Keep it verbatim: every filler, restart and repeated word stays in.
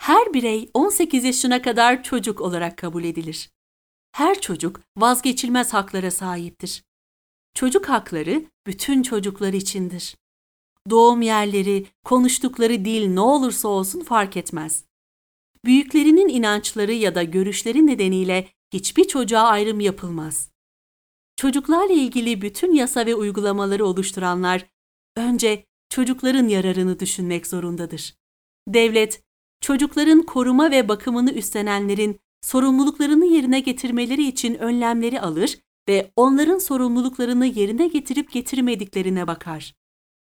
Her birey on sekiz yaşına kadar çocuk olarak kabul edilir. Her çocuk vazgeçilmez haklara sahiptir. Çocuk hakları bütün çocuklar içindir. Doğum yerleri, konuştukları dil ne olursa olsun fark etmez. Büyüklerinin inançları ya da görüşleri nedeniyle hiçbir çocuğa ayrım yapılmaz. Çocuklarla ilgili bütün yasa ve uygulamaları oluşturanlar önce çocukların yararını düşünmek zorundadır. Devlet, çocukların koruma ve bakımını üstlenenlerin sorumluluklarını yerine getirmeleri için önlemleri alır ve onların sorumluluklarını yerine getirip getirmediklerine bakar.